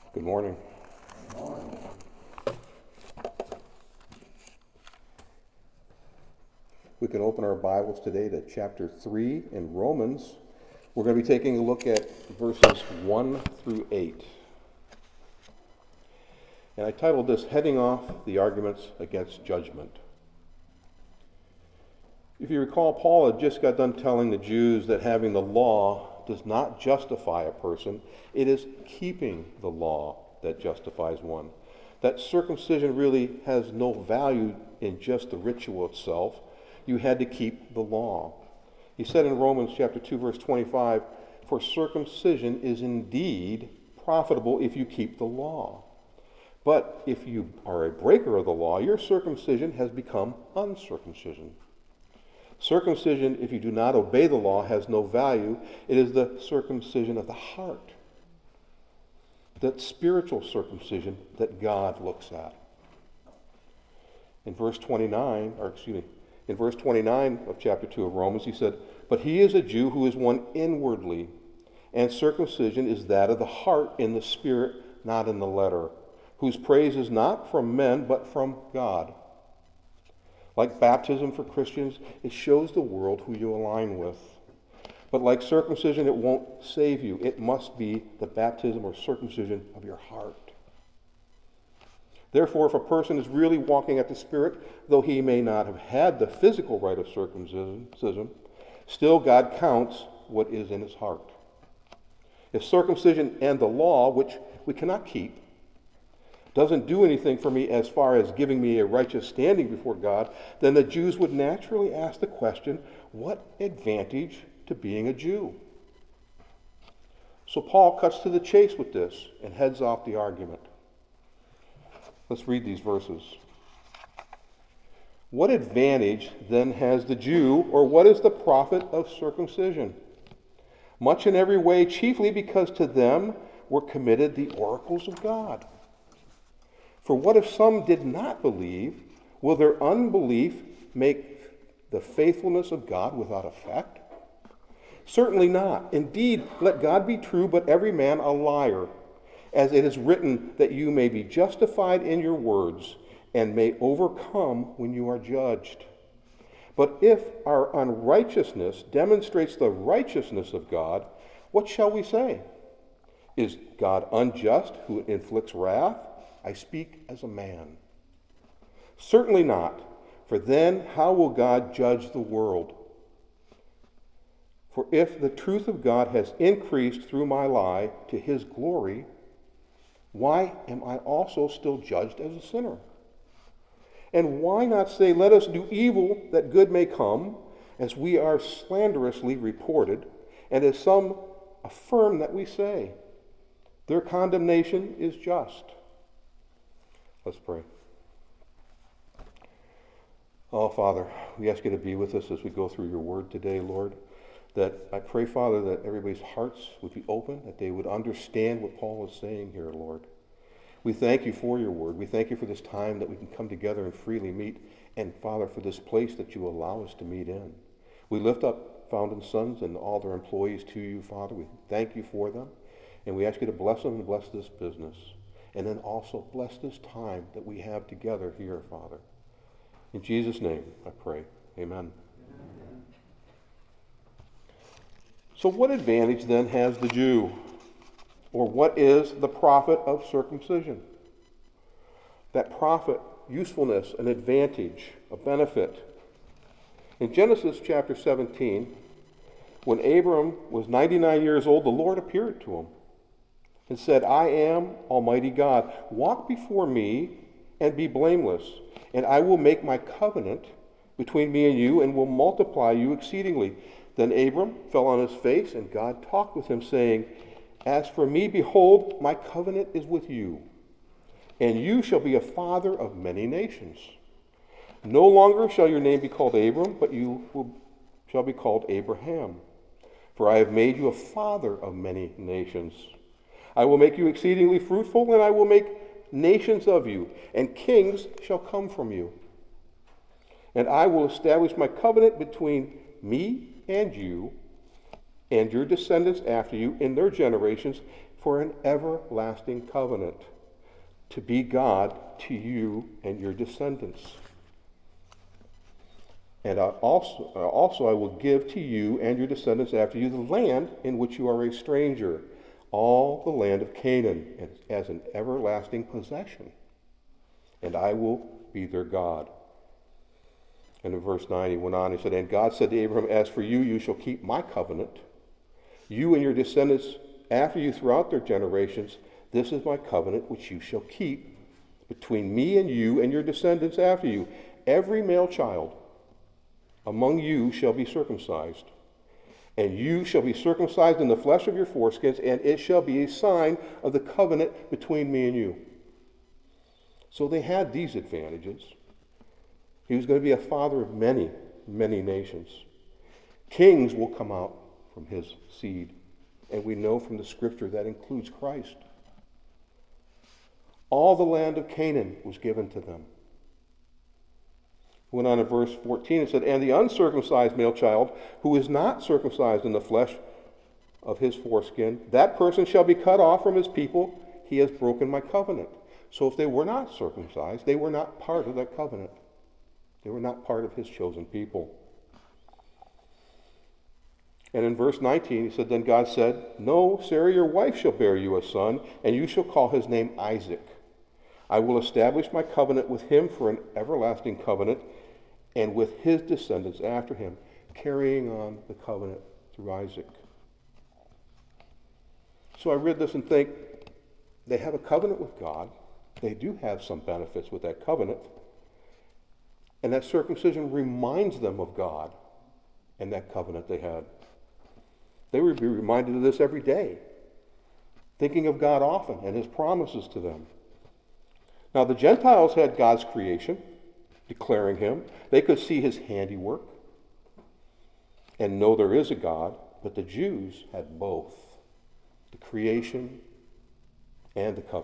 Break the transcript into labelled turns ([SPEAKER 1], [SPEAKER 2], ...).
[SPEAKER 1] Good morning. We can open our Bibles today to chapter 3 in Romans. We're going to be taking a look at verses 1 through 8. And I titled this, Heading Off the Arguments Against Judgment. If you recall, Paul had just got done telling the Jews that having the law does not justify a person. It is keeping the law that justifies one. That circumcision really has no value in just the ritual itself. You had to keep the law. He said in Romans chapter 2, verse 25, "For circumcision is indeed profitable if you keep the law. But if you are a breaker of the law, your circumcision has become uncircumcision." Circumcision, if you do not obey the law, has no value. It is the circumcision of the heart, that spiritual circumcision that God looks at. In verse 29 of chapter 2 of Romans, he said, "But he is a Jew who is one inwardly, and circumcision is that of the heart in the spirit, not in the letter, whose praise is not from men, but from God." Like baptism for Christians, it shows the world who you align with. But like circumcision, it won't save you. It must be the baptism or circumcision of your heart. Therefore, if a person is really walking at the Spirit, though he may not have had the physical rite of circumcision, still God counts what is in his heart. If circumcision and the law, which we cannot keep, doesn't do anything for me as far as giving me a righteous standing before God, then the Jews would naturally ask the question, what advantage to being a Jew? So Paul cuts to the chase with this and heads off the argument. Let's read these verses. "What advantage then has the Jew, or what is the profit of circumcision? Much in every way, chiefly because to them were committed the oracles of God. For what if some did not believe? Will their unbelief make the faithfulness of God without effect? Certainly not. Indeed, let God be true, but every man a liar, as it is written that you may be justified in your words and may overcome when you are judged. But if our unrighteousness demonstrates the righteousness of God, what shall we say? Is God unjust who inflicts wrath? I speak as a man. Certainly not, for then how will God judge the world? For if the truth of God has increased through my lie to his glory, why am I also still judged as a sinner? And why not say, let us do evil that good may come, as we are slanderously reported, and as some affirm that we say, their condemnation is just." Let's pray. Oh, Father, we ask you to be with us as we go through your word today, Lord. That I pray, Father, that everybody's hearts would be open, that they would understand what Paul is saying here, Lord. We thank you for your word. We thank you for this time that we can come together and freely meet, and, Father, for this place that you allow us to meet in. We lift up Fountain Sons and all their employees to you, Father. We thank you for them, and we ask you to bless them and bless this business. And then also bless this time that we have together here, Father. In Jesus' name, I pray. Amen. Amen. So what advantage then has the Jew? Or what is the profit of circumcision? That profit, usefulness, an advantage, a benefit. In Genesis chapter 17, when Abram was 99 years old, the Lord appeared to him and said, "I am Almighty God. Walk before me and be blameless, and I will make my covenant between me and you and will multiply you exceedingly." Then Abram fell on his face, and God talked with him, saying, "As for me, behold, my covenant is with you, and you shall be a father of many nations. No longer shall your name be called Abram, but shall be called Abraham. For I have made you a father of many nations. I will make you exceedingly fruitful, and I will make nations of you, and kings shall come from you. And I will establish my covenant between me and you and your descendants after you in their generations for an everlasting covenant, to be God to you and your descendants. And also I will give to you and your descendants after you the land in which you are a stranger, all the land of Canaan, as an everlasting possession. And I will be their God. And in verse 9 he went on, he said, and God said to Abraham, as for you, you shall keep my covenant. You and your descendants after you throughout their generations, this is my covenant which you shall keep between me and you and your descendants after you. Every male child among you shall be circumcised, and you shall be circumcised in the flesh of your foreskins, and it shall be a sign of the covenant between me and you. So they had these advantages. He was going to be a father of many, many nations. Kings will come out from his seed, and we know from the scripture that includes Christ. All the land of Canaan was given to them. Went on in verse 14 and said, and the uncircumcised male child who is not circumcised in the flesh of his foreskin, that person shall be cut off from his people. He has broken my covenant. So if they were not circumcised, they were not part of that covenant. They were not part of his chosen people. And in verse 19 he said, then God said, no, Sarah your wife shall bear you a son, and you shall call his name Isaac. I will establish my covenant with him for an everlasting covenant, and with his descendants after him, carrying on the covenant through Isaac. So I read this and think, they have a covenant with God. They do have some benefits with that covenant. And that circumcision reminds them of God and that covenant they had. They would be reminded of this every day, thinking of God often and his promises to them. Now, the Gentiles had God's creation, declaring him. They could see his handiwork and know there is a God, but the Jews had both, the creation and the covenant.